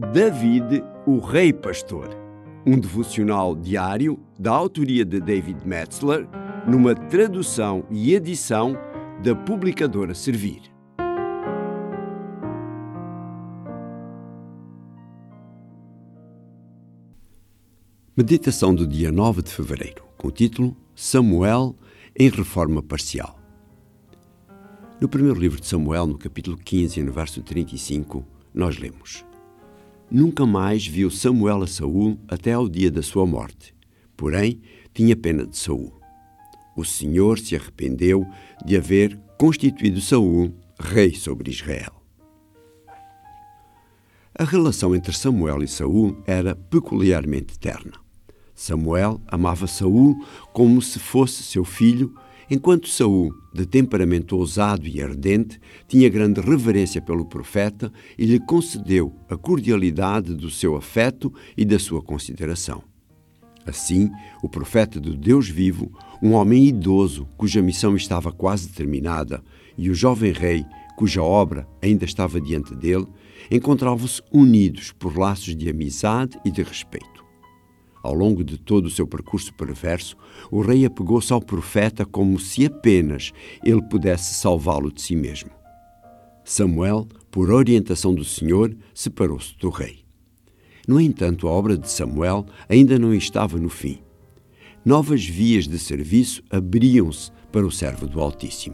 David, o Rei Pastor, um devocional diário da autoria de David Metzler, numa tradução e edição da publicadora Servir. Meditação do dia 9 de fevereiro, com o título Samuel em Reforma Parcial. No primeiro livro de Samuel, no capítulo 15 e no verso 35, nós lemos: Nunca mais viu Samuel a Saul até ao dia da sua morte, porém tinha pena de Saul. O Senhor se arrependeu de haver constituído Saul rei sobre Israel. A relação entre Samuel e Saul era peculiarmente terna. Samuel amava Saul como se fosse seu filho, enquanto Saul, de temperamento ousado e ardente, tinha grande reverência pelo profeta e lhe concedeu a cordialidade do seu afeto e da sua consideração. Assim, o profeta do Deus vivo, um homem idoso cuja missão estava quase terminada, e o jovem rei, cuja obra ainda estava diante dele, encontravam-se unidos por laços de amizade e de respeito. Ao longo de todo o seu percurso perverso, o rei apegou-se ao profeta como se apenas ele pudesse salvá-lo de si mesmo. Samuel, por orientação do Senhor, separou-se do rei. No entanto, a obra de Samuel ainda não estava no fim. Novas vias de serviço abriam-se para o servo do Altíssimo.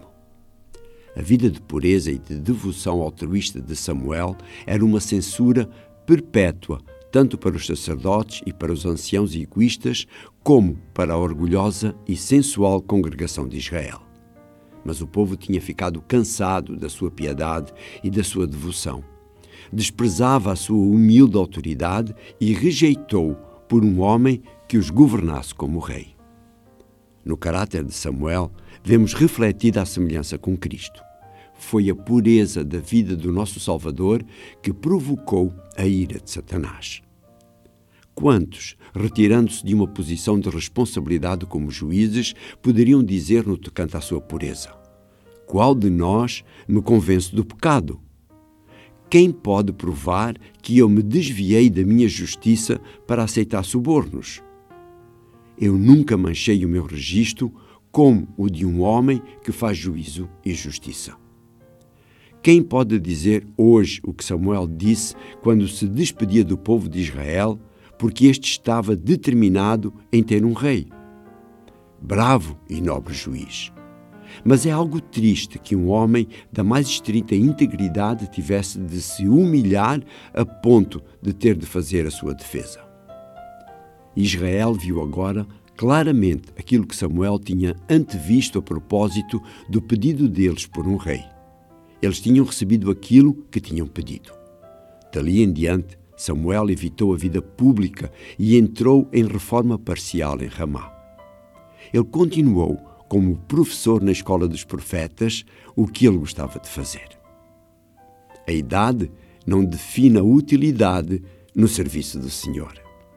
A vida de pureza e de devoção altruísta de Samuel era uma censura perpétua, tanto para os sacerdotes e para os anciãos e egoístas, como para a orgulhosa e sensual congregação de Israel. Mas o povo tinha ficado cansado da sua piedade e da sua devoção. Desprezava a sua humilde autoridade e rejeitou por um homem que os governasse como rei. No caráter de Samuel, vemos refletida a semelhança com Cristo. Foi a pureza da vida do nosso Salvador que provocou a ira de Satanás. Quantos, retirando-se de uma posição de responsabilidade como juízes, poderiam dizer no tocante à sua pureza: Qual de nós me convence do pecado? Quem pode provar que eu me desviei da minha justiça para aceitar subornos? Eu nunca manchei o meu registro como o de um homem que faz juízo e justiça. Quem pode dizer hoje o que Samuel disse quando se despedia do povo de Israel, porque este estava determinado em ter um rei? Bravo e nobre juiz. Mas é algo triste que um homem da mais estrita integridade tivesse de se humilhar a ponto de ter de fazer a sua defesa. Israel viu agora claramente aquilo que Samuel tinha antevisto a propósito do pedido deles por um rei. Eles tinham recebido aquilo que tinham pedido. Dali em diante, Samuel evitou a vida pública e entrou em reforma parcial em Ramá. Ele continuou como professor na escola dos profetas, o que ele gostava de fazer. A idade não define a utilidade no serviço do Senhor.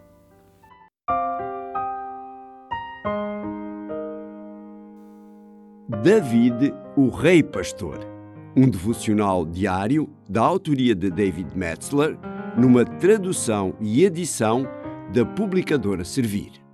David, o Rei Pastor, um devocional diário da autoria de David Metzler, numa tradução e edição da publicadora Servir.